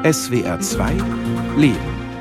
SWR 2 Leben.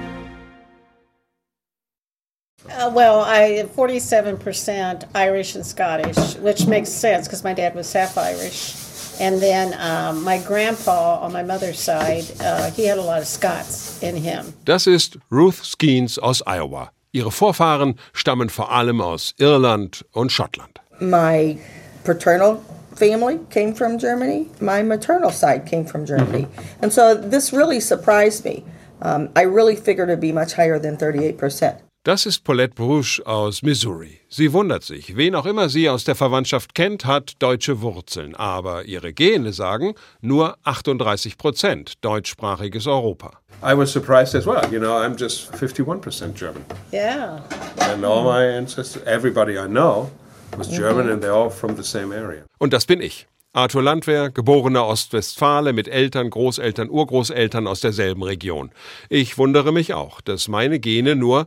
Well, I 47% Irish and Scottish, which makes sense because my dad was half Irish. And then my grandpa on my mother's side, he had a lot of Scots in him. Das ist Ruth Skeens aus Iowa. Ihre Vorfahren stammen vor allem aus Irland und Schottland. My paternal family came from Germany. My maternal side came from Germany. And so this really surprised me. I really figured it'd be much higher than 38%. Das ist Paulette Brusch aus Missouri. Sie wundert sich, wen auch immer sie aus der Verwandtschaft kennt, hat deutsche Wurzeln. Aber ihre Gene sagen nur 38% deutschsprachiges Europa. I was surprised as well. You know, I'm just 51% German. Yeah. And all my ancestors, everybody I know, was German and they're all from the same area. Und das bin ich. Arthur Landwehr, geborener Ostwestfale mit Eltern, Großeltern, Urgroßeltern aus derselben Region. Ich wundere mich auch, dass meine Gene nur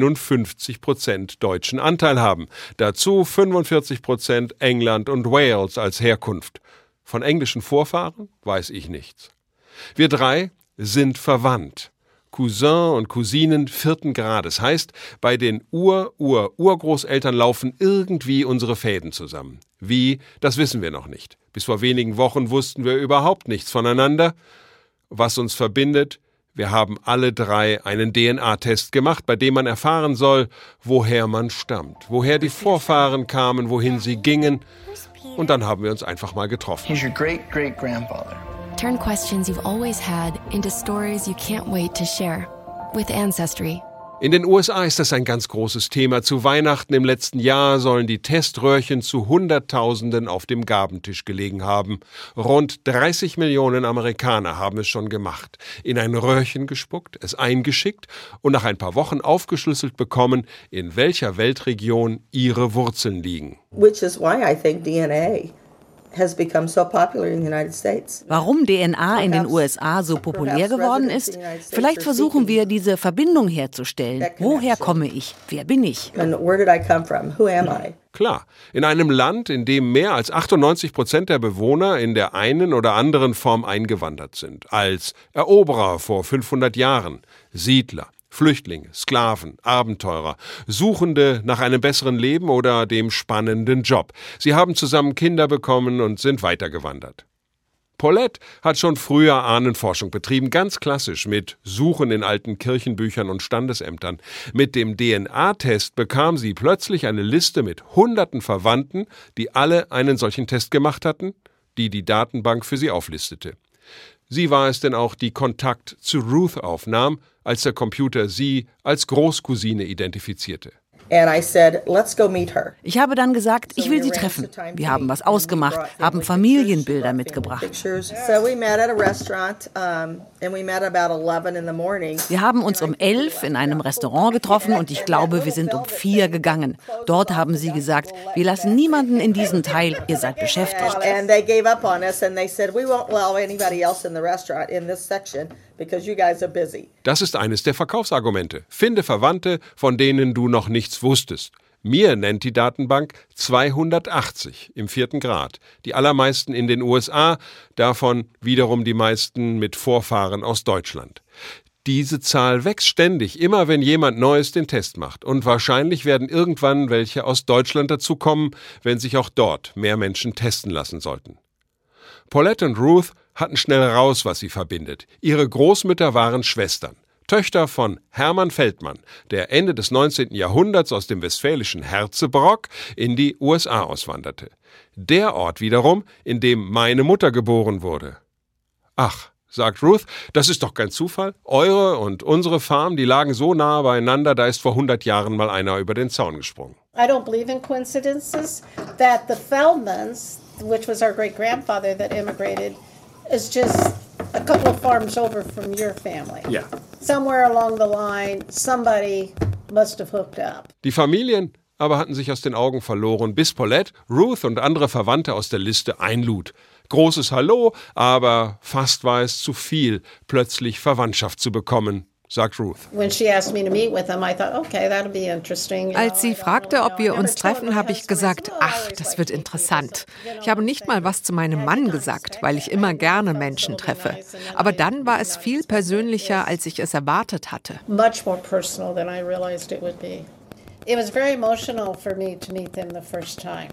51% deutschen Anteil haben. Dazu 45% England und Wales als Herkunft. Von englischen Vorfahren weiß ich nichts. Wir drei sind verwandt. Cousin und Cousinen 4. Grades. Heißt, bei den Urgroßeltern laufen irgendwie unsere Fäden zusammen. Wie, das wissen wir noch nicht. Bis vor wenigen Wochen wussten wir überhaupt nichts voneinander. Was uns verbindet, wir haben alle drei einen DNA-Test gemacht, bei dem man erfahren soll, woher man stammt, woher die Vorfahren kamen, wohin sie gingen. Und dann haben wir uns einfach mal getroffen. He's your great-great-grandfather. Turn questions you've always had into stories you can't wait to share with Ancestry. In den USA ist das ein ganz großes Thema. Zu Weihnachten im letzten Jahr sollen die Teströhrchen zu Hunderttausenden auf dem Gabentisch gelegen haben. Rund 30 Millionen Amerikaner haben es schon gemacht. In ein Röhrchen gespuckt, es eingeschickt und nach ein paar Wochen aufgeschlüsselt bekommen, in welcher Weltregion ihre Wurzeln liegen. Which is why I think DNA has become so popular in the United States. Warum DNA in den USA so populär geworden ist? Vielleicht versuchen wir, diese Verbindung herzustellen. Woher komme ich? Wer bin ich? And where did I come from? Who am I? Klar, in einem Land, in dem mehr als 98% der Bewohner in der einen oder anderen Form eingewandert sind. Als Eroberer vor 500 Jahren, Siedler, Flüchtlinge, Sklaven, Abenteurer, Suchende nach einem besseren Leben oder dem spannenden Job. Sie haben zusammen Kinder bekommen und sind weitergewandert. Paulette hat schon früher Ahnenforschung betrieben, ganz klassisch mit Suchen in alten Kirchenbüchern und Standesämtern. Mit dem DNA-Test bekam sie plötzlich eine Liste mit Hunderten Verwandten, die alle einen solchen Test gemacht hatten, die die Datenbank für sie auflistete. Sie war es denn auch, die Kontakt zu Ruth aufnahm, als der Computer sie als Großcousine identifizierte. And I said, let's go meet her. Ich habe dann gesagt, ich will sie treffen. Wir haben was ausgemacht, haben Familienbilder mitgebracht. So we met at a restaurant and we met about 11 in the morning. Wir haben uns um 11 in einem Restaurant getroffen und ich glaube, wir sind um 4 gegangen. Dort haben sie gesagt, wir lassen niemanden in diesen Teil, ihr seid beschäftigt. And they gave up on us and they said, we won't allow anybody else in the restaurant in this section because you guys are busy. Das ist eines der Verkaufsargumente. Finde Verwandte, von denen du noch nichts wusstest. Mir nennt die Datenbank 280 im 4. Grad. Die allermeisten in den USA, davon wiederum die meisten mit Vorfahren aus Deutschland. Diese Zahl wächst ständig, immer wenn jemand Neues den Test macht. Und wahrscheinlich werden irgendwann welche aus Deutschland dazukommen, wenn sich auch dort mehr Menschen testen lassen sollten. Paulette und Ruth hatten schnell raus, was sie verbindet. Ihre Großmütter waren Schwestern. Töchter von Hermann Feldmann, der Ende des 19. Jahrhunderts aus dem westfälischen Herzebrock in die USA auswanderte. Der Ort wiederum, in dem meine Mutter geboren wurde. Ach, sagt Ruth, das ist doch kein Zufall. Eure und unsere Farm, die lagen so nah beieinander, da ist vor 100 Jahren mal einer über den Zaun gesprungen. I don't believe in coincidences. That the Feldmans, which was our great-grandfather that immigrated, is just a couple of farms over from your family. Yeah. Somewhere along the line, somebody must have hooked up. Die Familien aber hatten sich aus den Augen verloren, bis Paulette, Ruth und andere Verwandte aus der Liste einlud. Großes Hallo, aber fast war es zu viel, plötzlich Verwandtschaft zu bekommen. sagt Ruth. Als sie fragte, ob wir uns treffen, habe ich gesagt, ach, das wird interessant. Ich habe nicht mal was zu meinem Mann gesagt, weil ich immer gerne Menschen treffe. Aber dann war es viel persönlicher, als ich es erwartet hatte. Much more personal than I realized it would be. It was very emotional for me to meet them the first time.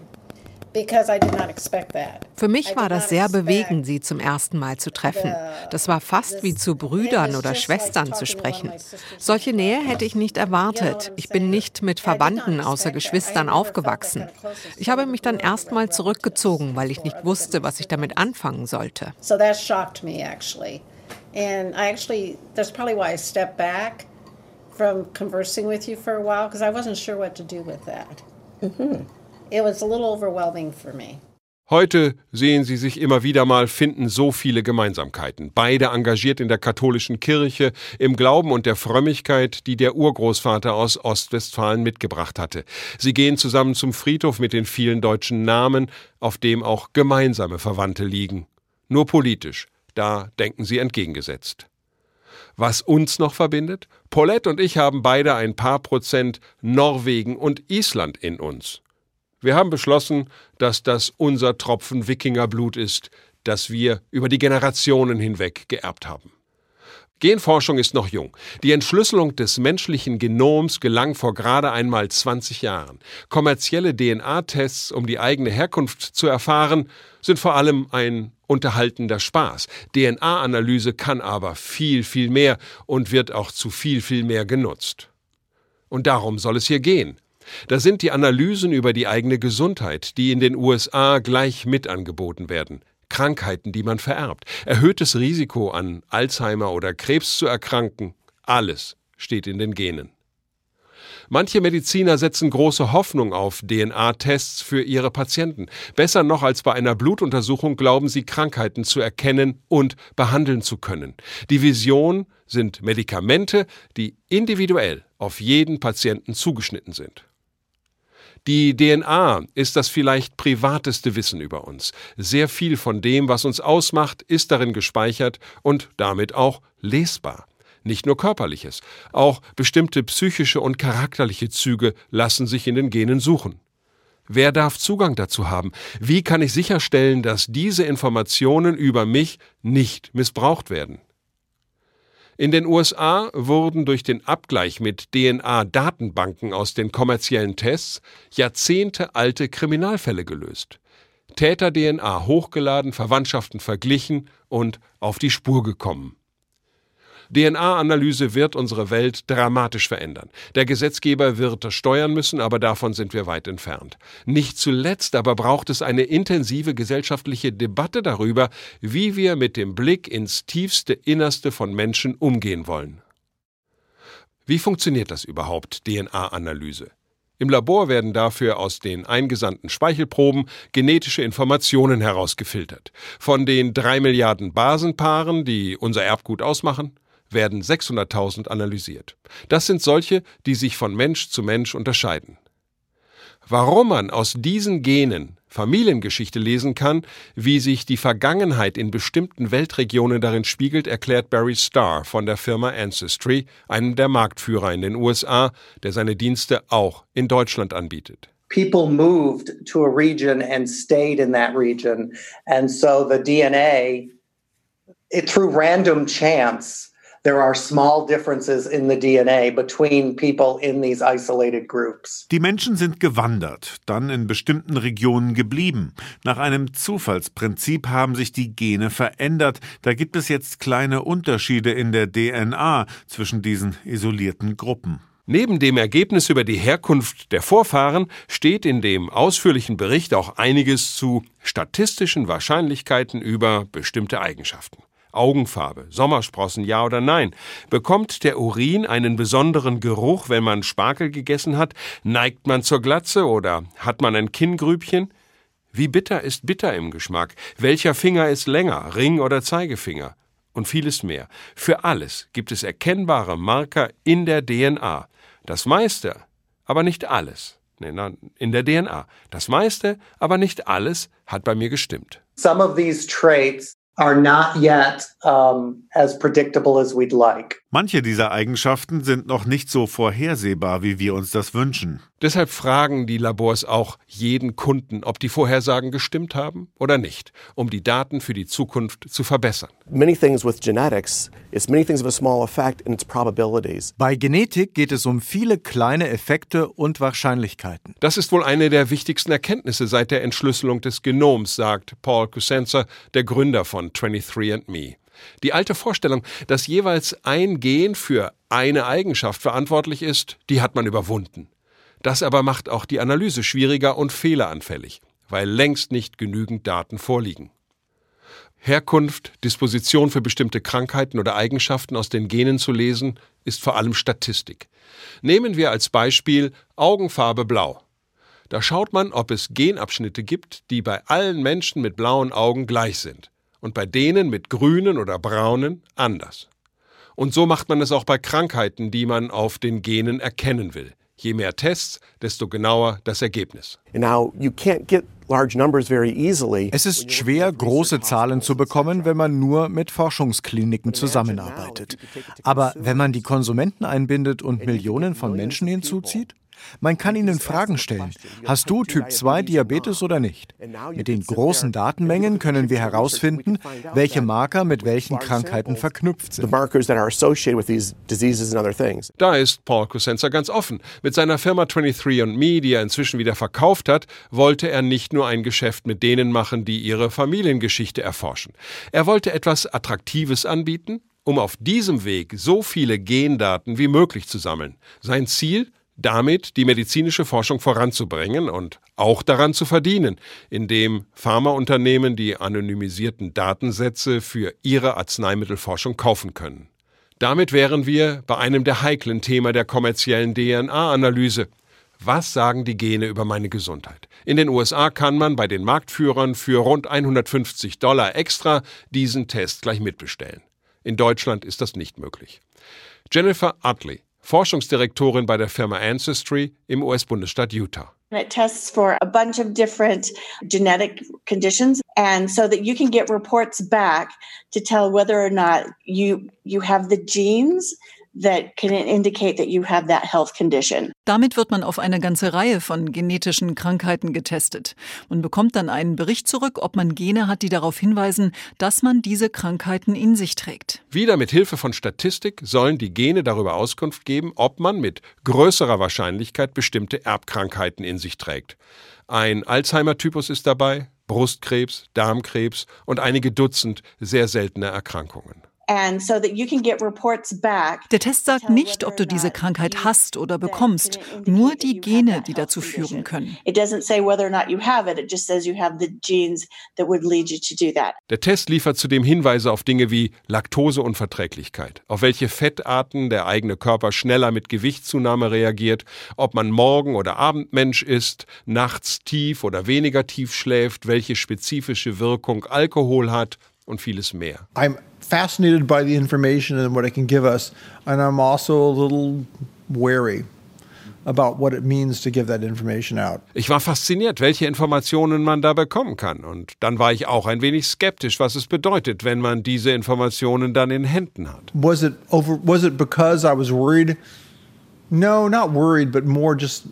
Für mich war das sehr bewegend, sie zum ersten Mal zu treffen. Das war fast wie zu Brüdern oder Schwestern zu sprechen. Solche Nähe hätte ich nicht erwartet. Ich bin nicht mit Verwandten außer Geschwistern aufgewachsen. Ich habe mich dann erst mal zurückgezogen, weil ich nicht wusste, was ich damit anfangen sollte. So that shocked me actually. And that's probably why I stepped back from conversing with you for a while, because I wasn't sure what to do with that. It was a little overwhelming for me. Heute sehen sie sich immer wieder mal, finden so viele Gemeinsamkeiten. Beide engagiert in der katholischen Kirche, im Glauben und der Frömmigkeit, die der Urgroßvater aus Ostwestfalen mitgebracht hatte. Sie gehen zusammen zum Friedhof mit den vielen deutschen Namen, auf dem auch gemeinsame Verwandte liegen. Nur politisch, da denken sie entgegengesetzt. Was uns noch verbindet? Paulette und ich haben beide ein paar Prozent Norwegen und Island in uns. Wir haben beschlossen, dass das unser Tropfen Wikingerblut ist, das wir über die Generationen hinweg geerbt haben. Genforschung ist noch jung. Die Entschlüsselung des menschlichen Genoms gelang vor gerade einmal 20 Jahren. Kommerzielle DNA-Tests, um die eigene Herkunft zu erfahren, sind vor allem ein unterhaltender Spaß. DNA-Analyse kann aber viel, viel mehr und wird auch zu viel, viel mehr genutzt. Und darum soll es hier gehen. Da sind die Analysen über die eigene Gesundheit, die in den USA gleich mit angeboten werden. Krankheiten, die man vererbt, erhöhtes Risiko an Alzheimer oder Krebs zu erkranken, alles steht in den Genen. Manche Mediziner setzen große Hoffnung auf DNA-Tests für ihre Patienten. Besser noch als bei einer Blutuntersuchung glauben sie, Krankheiten zu erkennen und behandeln zu können. Die Vision sind Medikamente, die individuell auf jeden Patienten zugeschnitten sind. Die DNA ist das vielleicht privateste Wissen über uns. Sehr viel von dem, was uns ausmacht, ist darin gespeichert und damit auch lesbar. Nicht nur Körperliches, auch bestimmte psychische und charakterliche Züge lassen sich in den Genen suchen. Wer darf Zugang dazu haben? Wie kann ich sicherstellen, dass diese Informationen über mich nicht missbraucht werden? In den USA wurden durch den Abgleich mit DNA-Datenbanken aus den kommerziellen Tests jahrzehntealte Kriminalfälle gelöst. Täter-DNA hochgeladen, Verwandtschaften verglichen und auf die Spur gekommen. DNA-Analyse wird unsere Welt dramatisch verändern. Der Gesetzgeber wird das steuern müssen, aber davon sind wir weit entfernt. Nicht zuletzt aber braucht es eine intensive gesellschaftliche Debatte darüber, wie wir mit dem Blick ins tiefste Innerste von Menschen umgehen wollen. Wie funktioniert das überhaupt, DNA-Analyse? Im Labor werden dafür aus den eingesandten Speichelproben genetische Informationen herausgefiltert. Von den 3 Milliarden Basenpaaren, die unser Erbgut ausmachen, werden 600.000 analysiert. Das sind solche, die sich von Mensch zu Mensch unterscheiden. Warum man aus diesen Genen Familiengeschichte lesen kann, wie sich die Vergangenheit in bestimmten Weltregionen darin spiegelt, erklärt Barry Starr von der Firma Ancestry, einem der Marktführer in den USA, der seine Dienste auch in Deutschland anbietet. People moved to a region and stayed in that region. And so the DNA, through random chance, there are small differences in the DNA between people in these isolated groups. Die Menschen sind gewandert, dann in bestimmten Regionen geblieben. Nach einem Zufallsprinzip haben sich die Gene verändert. Da gibt es jetzt kleine Unterschiede in der DNA zwischen diesen isolierten Gruppen. Neben dem Ergebnis über die Herkunft der Vorfahren steht in dem ausführlichen Bericht auch einiges zu statistischen Wahrscheinlichkeiten über bestimmte Eigenschaften. Augenfarbe, Sommersprossen, ja oder nein? Bekommt der Urin einen besonderen Geruch, wenn man Spargel gegessen hat? Neigt man zur Glatze oder hat man ein Kinngrübchen? Wie bitter ist bitter im Geschmack? Welcher Finger ist länger, Ring oder Zeigefinger? Und vieles mehr. Für alles gibt es erkennbare Marker in der DNA. Das meiste, aber nicht alles. In der DNA. Das meiste, aber nicht alles hat bei mir gestimmt. Some of these traits are not yet as predictable as we'd like. Manche dieser Eigenschaften sind noch nicht so vorhersehbar, wie wir uns das wünschen. Deshalb fragen die Labors auch jeden Kunden, ob die Vorhersagen gestimmt haben oder nicht, um die Daten für die Zukunft zu verbessern. Many things with genetics is many things of a small effect in its probabilities. Bei Genetik geht es um viele kleine Effekte und Wahrscheinlichkeiten. Das ist wohl eine der wichtigsten Erkenntnisse seit der Entschlüsselung des Genoms, sagt Paul Cosenza, der Gründer von 23andMe. Die alte Vorstellung, dass jeweils ein Gen für eine Eigenschaft verantwortlich ist, die hat man überwunden. Das aber macht auch die Analyse schwieriger und fehleranfällig, weil längst nicht genügend Daten vorliegen. Herkunft, Disposition für bestimmte Krankheiten oder Eigenschaften aus den Genen zu lesen, ist vor allem Statistik. Nehmen wir als Beispiel Augenfarbe blau. Da schaut man, ob es Genabschnitte gibt, die bei allen Menschen mit blauen Augen gleich sind und bei denen mit grünen oder braunen anders. Und so macht man es auch bei Krankheiten, die man auf den Genen erkennen will. Je mehr Tests, desto genauer das Ergebnis. Es ist schwer, große Zahlen zu bekommen, wenn man nur mit Forschungskliniken zusammenarbeitet. Aber wenn man die Konsumenten einbindet und Millionen von Menschen hinzuzieht? Man kann ihnen Fragen stellen. Hast du Typ-2-Diabetes oder nicht? Mit den großen Datenmengen können wir herausfinden, welche Marker mit welchen Krankheiten verknüpft sind. Da ist Paul Cosenza ganz offen. Mit seiner Firma 23andMe, die er inzwischen wieder verkauft hat, wollte er nicht nur ein Geschäft mit denen machen, die ihre Familiengeschichte erforschen. Er wollte etwas Attraktives anbieten, um auf diesem Weg so viele Gendaten wie möglich zu sammeln. Sein Ziel? Damit die medizinische Forschung voranzubringen und auch daran zu verdienen, indem Pharmaunternehmen die anonymisierten Datensätze für ihre Arzneimittelforschung kaufen können. Damit wären wir bei einem der heiklen Themen der kommerziellen DNA-Analyse. Was sagen die Gene über meine Gesundheit? In den USA kann man bei den Marktführern für rund $150 extra diesen Test gleich mitbestellen. In Deutschland ist das nicht möglich. Jennifer Utley, Forschungsdirektorin bei der Firma Ancestry im US-Bundesstaat Utah. It tests for a bunch of different genetic conditions, and so that you can get reports back to tell whether or not you have the genes that can indicate that you have that health condition. Damit wird man auf eine ganze Reihe von genetischen Krankheiten getestet. Man bekommt dann einen Bericht zurück, ob man Gene hat, die darauf hinweisen, dass man diese Krankheiten in sich trägt. Wieder mit Hilfe von Statistik sollen die Gene darüber Auskunft geben, ob man mit größerer Wahrscheinlichkeit bestimmte Erbkrankheiten in sich trägt. Ein Alzheimer-Typus ist dabei, Brustkrebs, Darmkrebs und einige Dutzend sehr seltene Erkrankungen. And so that you can get reports back. Der Test sagt nicht, ob du diese Krankheit hast oder bekommst, nur die Gene, die dazu führen können. It doesn't say whether or not you have it, it just says you have the genes that would lead you to do that. Der Test liefert zudem Hinweise auf Dinge wie Laktoseunverträglichkeit, auf welche Fettarten der eigene Körper schneller mit Gewichtszunahme reagiert, ob man Morgen- oder Abendmensch ist, nachts tief oder weniger tief schläft, welche spezifische Wirkung Alkohol hat und vieles mehr. I'm fascinated by the information and what it can give us, and I'm also a little wary about what it means to give that information out. Ich war fasziniert, welche Informationen man da bekommen kann, und dann war ich auch ein wenig skeptisch, was es bedeutet, wenn man diese Informationen dann in Händen hat. Was it because I was worried? No, not worried, but more just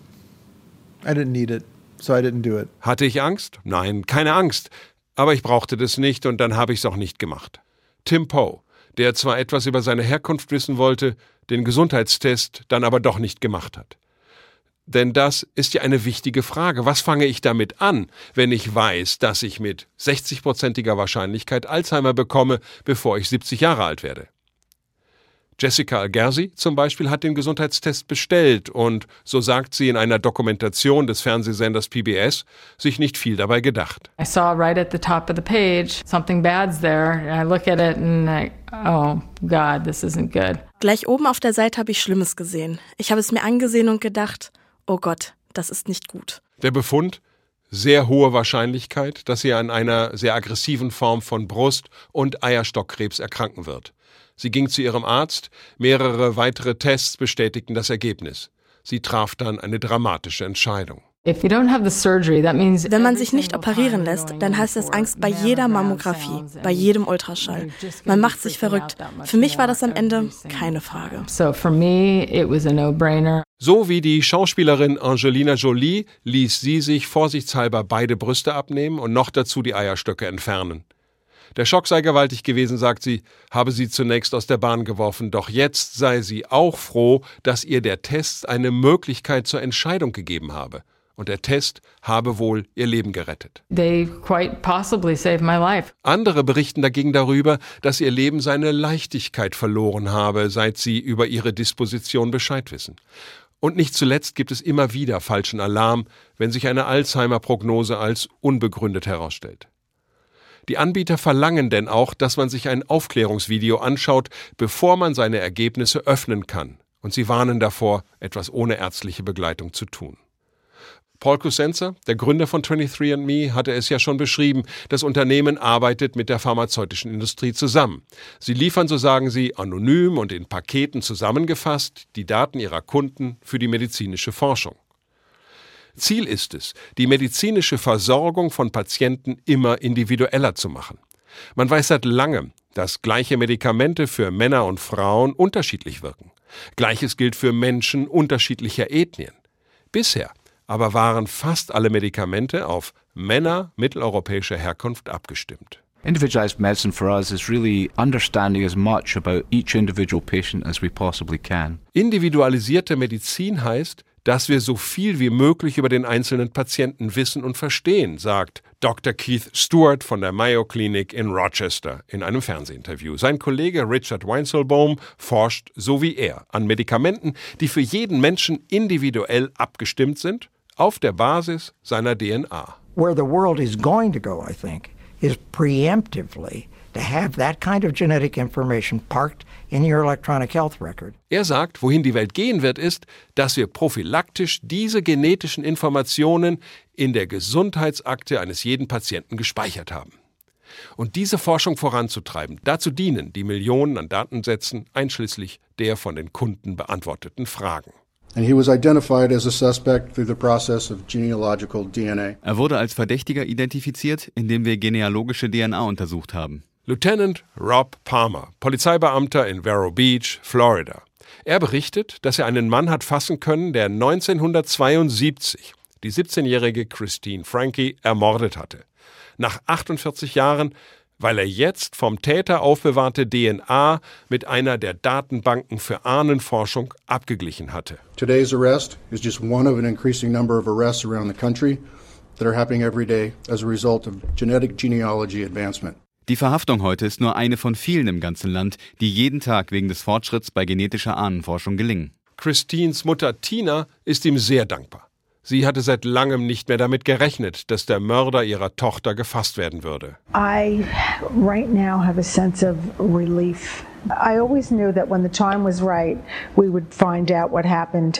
I didn't need it, so I didn't do it. Hatte ich Angst? Nein, keine Angst. Aber ich brauchte das nicht und dann habe ich es auch nicht gemacht. Tim Poe, der zwar etwas über seine Herkunft wissen wollte, den Gesundheitstest dann aber doch nicht gemacht hat. Denn das ist ja eine wichtige Frage. Was fange ich damit an, wenn ich weiß, dass ich mit 60%iger Wahrscheinlichkeit Alzheimer bekomme, bevor ich 70 Jahre alt werde? Jessica Algersi zum Beispiel hat den Gesundheitstest bestellt und, so sagt sie in einer Dokumentation des Fernsehsenders PBS, sich nicht viel dabei gedacht. I saw right at the top of the page, something bad's there. And I look at it and oh God, this isn't good. Gleich oben auf der Seite habe ich Schlimmes gesehen. Ich habe es mir angesehen und gedacht, oh Gott, das ist nicht gut. Der Befund? Sehr hohe Wahrscheinlichkeit, dass sie an einer sehr aggressiven Form von Brust- und Eierstockkrebs erkranken wird. Sie ging zu ihrem Arzt, mehrere weitere Tests bestätigten das Ergebnis. Sie traf dann eine dramatische Entscheidung. Wenn man sich nicht operieren lässt, dann heißt das Angst bei jeder Mammographie, bei jedem Ultraschall. Man macht sich verrückt. Für mich war das am Ende keine Frage. So for me, it was a no-brainer. So wie die Schauspielerin Angelina Jolie ließ sie sich vorsichtshalber beide Brüste abnehmen und noch dazu die Eierstöcke entfernen. Der Schock sei gewaltig gewesen, sagt sie, habe sie zunächst aus der Bahn geworfen, doch jetzt sei sie auch froh, dass ihr der Test eine Möglichkeit zur Entscheidung gegeben habe. Und der Test habe wohl ihr Leben gerettet. They quite possibly saved my life. Andere berichten dagegen darüber, dass ihr Leben seine Leichtigkeit verloren habe, seit sie über ihre Disposition Bescheid wissen. Und nicht zuletzt gibt es immer wieder falschen Alarm, wenn sich eine Alzheimer-Prognose als unbegründet herausstellt. Die Anbieter verlangen denn auch, dass man sich ein Aufklärungsvideo anschaut, bevor man seine Ergebnisse öffnen kann. Und sie warnen davor, etwas ohne ärztliche Begleitung zu tun. Paul Cosenza, der Gründer von 23andMe, hatte es ja schon beschrieben, das Unternehmen arbeitet mit der pharmazeutischen Industrie zusammen. Sie liefern, so sagen sie, anonym und in Paketen zusammengefasst die Daten ihrer Kunden für die medizinische Forschung. Ziel ist es, die medizinische Versorgung von Patienten immer individueller zu machen. Man weiß seit langem, dass gleiche Medikamente für Männer und Frauen unterschiedlich wirken. Gleiches gilt für Menschen unterschiedlicher Ethnien. Bisher aber waren fast alle Medikamente auf Männer mitteleuropäischer Herkunft abgestimmt. Individualized medicine for us is really understanding as much about each individual patient as we possibly can. Individualisierte Medizin heißt, dass wir so viel wie möglich über den einzelnen Patienten wissen und verstehen, sagt Dr. Keith Stewart von der Mayo Clinic in Rochester in einem Fernsehinterview. Sein Kollege Richard Weinzelbaum forscht, so wie er, an Medikamenten, die für jeden Menschen individuell abgestimmt sind, auf der Basis seiner DNA. Where the world is going to go, I think, is preemptively to have that kind of genetic information parked in your electronic health record. Er sagt, wohin die Welt gehen wird, ist, dass wir prophylaktisch diese genetischen Informationen in der Gesundheitsakte eines jeden Patienten gespeichert haben. Und diese Forschung voranzutreiben, dazu dienen die Millionen an Datensätzen, einschließlich der von den Kunden beantworteten Fragen. And he was identified as a suspect through the process of genealogical DNA. Er wurde als Verdächtiger identifiziert, indem wir genealogische DNA untersucht haben. Lieutenant Rob Palmer, Polizeibeamter in Vero Beach, Florida. Er berichtet, dass er einen Mann hat fassen können, der 1972 die 17-jährige Christine Franke ermordet hatte. Nach 48 Jahren, weil er jetzt vom Täter aufbewahrte DNA mit einer der Datenbanken für Ahnenforschung abgeglichen hatte. Today's arrest is just one of an increasing number of arrests around the country that are happening every day as a result of genetic genealogy advancement. Die Verhaftung heute ist nur eine von vielen im ganzen Land, die jeden Tag wegen des Fortschritts bei genetischer Ahnenforschung gelingen. Christines Mutter Tina ist ihm sehr dankbar. Sie hatte seit langem nicht mehr damit gerechnet, dass der Mörder ihrer Tochter gefasst werden würde. I right now have a sense of relief. I always knew that when the time was right, we would find out what happened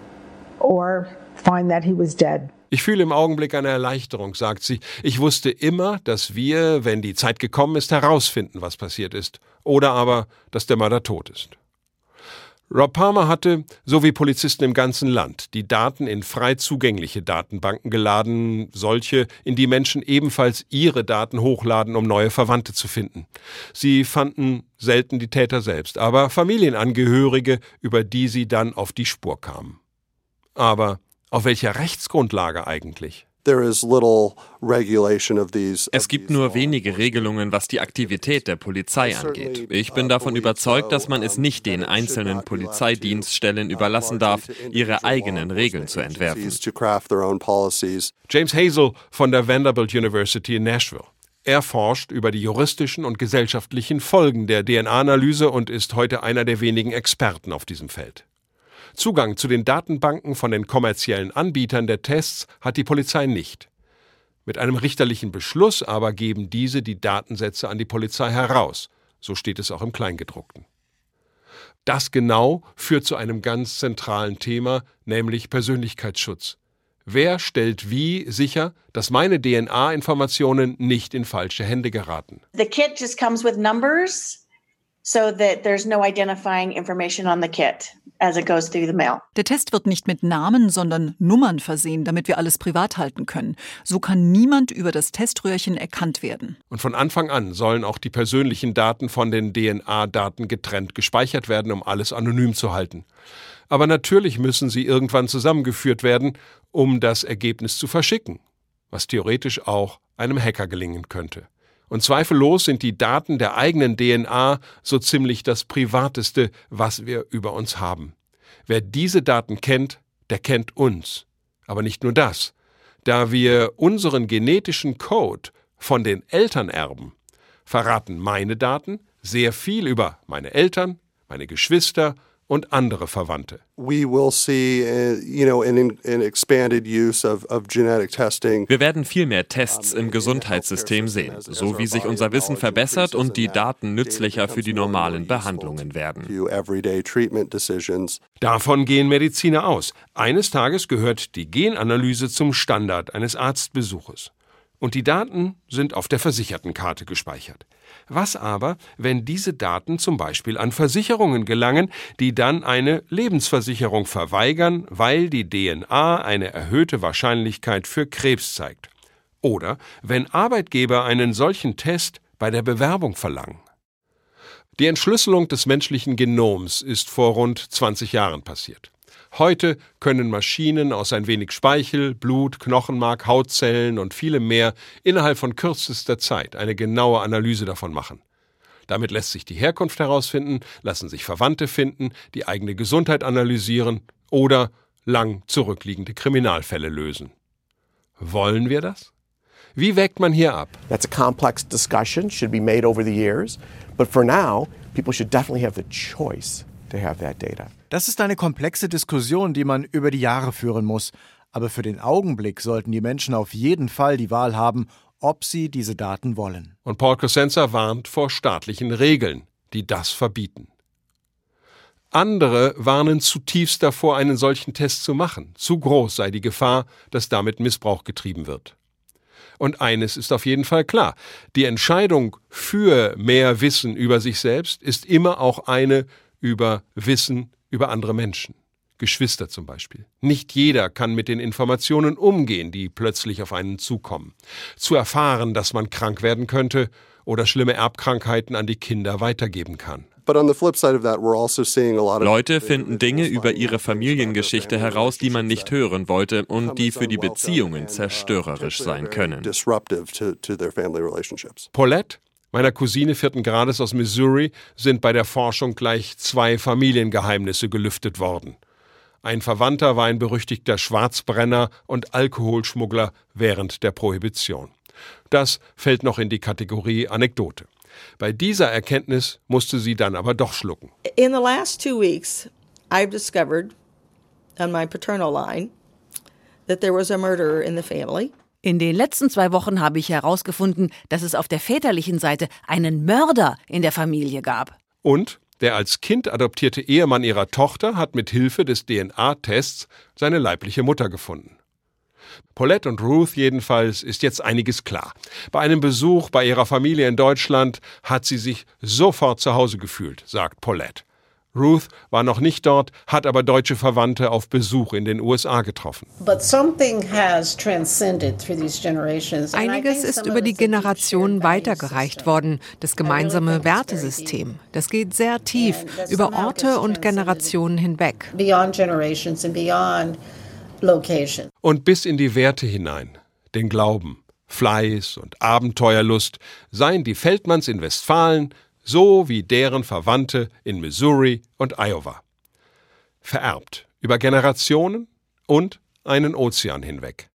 or find that he was dead. Ich fühle im Augenblick eine Erleichterung, sagt sie. Ich wusste immer, dass wir, wenn die Zeit gekommen ist, herausfinden, was passiert ist. Oder aber, dass der Mörder tot ist. Rob Palmer hatte, so wie Polizisten im ganzen Land, die Daten in frei zugängliche Datenbanken geladen, solche, in die Menschen ebenfalls ihre Daten hochladen, um neue Verwandte zu finden. Sie fanden selten die Täter selbst, aber Familienangehörige, über die sie dann auf die Spur kamen. Aber auf welcher Rechtsgrundlage eigentlich? Es gibt nur wenige Regelungen, was die Aktivität der Polizei angeht. Ich bin davon überzeugt, dass man es nicht den einzelnen Polizeidienststellen überlassen darf, ihre eigenen Regeln zu entwerfen. James Hazel von der Vanderbilt University in Nashville. Er forscht über die juristischen und gesellschaftlichen Folgen der DNA-Analyse und ist heute einer der wenigen Experten auf diesem Feld. Zugang zu den Datenbanken von den kommerziellen Anbietern der Tests hat die Polizei nicht. Mit einem richterlichen Beschluss aber geben diese die Datensätze an die Polizei heraus. So steht es auch im Kleingedruckten. Das genau führt zu einem ganz zentralen Thema, nämlich Persönlichkeitsschutz. Wer stellt wie sicher, dass meine DNA-Informationen nicht in falsche Hände geraten? The kit just comes with numbers. so that there's no identifying information on the kit as it goes through the mail. Der Test wird nicht mit Namen, sondern Nummern versehen, damit wir alles privat halten können. So kann niemand über das Teströhrchen erkannt werden. Und von Anfang an sollen auch die persönlichen Daten von den DNA-Daten getrennt gespeichert werden, um alles anonym zu halten. Aber natürlich müssen sie irgendwann zusammengeführt werden, um das Ergebnis zu verschicken, was theoretisch auch einem Hacker gelingen könnte. Und zweifellos sind die Daten der eigenen DNA so ziemlich das Privateste, was wir über uns haben. Wer diese Daten kennt, der kennt uns. Aber nicht nur das. Da wir unseren genetischen Code von den Eltern erben, verraten meine Daten sehr viel über meine Eltern, meine Geschwister und andere Verwandte. We will see, an expanded use of genetic testing. Wir werden viel mehr Tests im Gesundheitssystem sehen, so wie sich unser Wissen verbessert und die Daten nützlicher für die normalen Behandlungen werden. Davon gehen Mediziner aus. Eines Tages gehört die Genanalyse zum Standard eines Arztbesuches. Und die Daten sind auf der Versichertenkarte gespeichert. Was aber, wenn diese Daten zum Beispiel an Versicherungen gelangen, die dann eine Lebensversicherung verweigern, weil die DNA eine erhöhte Wahrscheinlichkeit für Krebs zeigt? Oder wenn Arbeitgeber einen solchen Test bei der Bewerbung verlangen? Die Entschlüsselung des menschlichen Genoms ist vor rund 20 Jahren passiert. Heute können Maschinen aus ein wenig Speichel, Blut, Knochenmark, Hautzellen und vielem mehr innerhalb von kürzester Zeit eine genaue Analyse davon machen. Damit lässt sich die Herkunft herausfinden, lassen sich Verwandte finden, die eigene Gesundheit analysieren oder lang zurückliegende Kriminalfälle lösen. Wollen wir das? Wie wägt man hier ab? That's a complex discussion, should be made over the years, but for now, people should definitely have the choice to have that data. Das ist eine komplexe Diskussion, die man über die Jahre führen muss. Aber für den Augenblick sollten die Menschen auf jeden Fall die Wahl haben, ob sie diese Daten wollen. Und Paul Cosenza warnt vor staatlichen Regeln, die das verbieten. Andere warnen zutiefst davor, einen solchen Test zu machen. Zu groß sei die Gefahr, dass damit Missbrauch getrieben wird. Und eines ist auf jeden Fall klar: Die Entscheidung für mehr Wissen über sich selbst ist immer auch eine über Wissen über andere Menschen, Geschwister zum Beispiel. Nicht jeder kann mit den Informationen umgehen, die plötzlich auf einen zukommen. Zu erfahren, dass man krank werden könnte oder schlimme Erbkrankheiten an die Kinder weitergeben kann. Leute finden Dinge über ihre Familiengeschichte heraus, die man nicht hören wollte und die für die Beziehungen zerstörerisch sein können. Paulette, meiner Cousine 4. Grades aus Missouri, sind bei der Forschung gleich 2 Familiengeheimnisse gelüftet worden. Ein Verwandter war ein berüchtigter Schwarzbrenner und Alkoholschmuggler während der Prohibition. Das fällt noch in die Kategorie Anekdote. Bei dieser Erkenntnis musste sie dann aber doch schlucken. In the last 2 weeks, I've discovered on my paternal line that there was a murderer in the family. In den letzten 2 Wochen habe ich herausgefunden, dass es auf der väterlichen Seite einen Mörder in der Familie gab. Und der als Kind adoptierte Ehemann ihrer Tochter hat mit Hilfe des DNA-Tests seine leibliche Mutter gefunden. Paulette und Ruth jedenfalls ist jetzt einiges klar. Bei einem Besuch bei ihrer Familie in Deutschland hat sie sich sofort zu Hause gefühlt, sagt Paulette. Ruth war noch nicht dort, hat aber deutsche Verwandte auf Besuch in den USA getroffen. Einiges ist über die Generationen weitergereicht worden, das gemeinsame Wertesystem. Das geht sehr tief, über Orte und Generationen hinweg. Und bis in die Werte hinein, den Glauben, Fleiß und Abenteuerlust, seien die Feldmanns in Westfalen so wie deren Verwandte in Missouri und Iowa. Vererbt über Generationen und einen Ozean hinweg.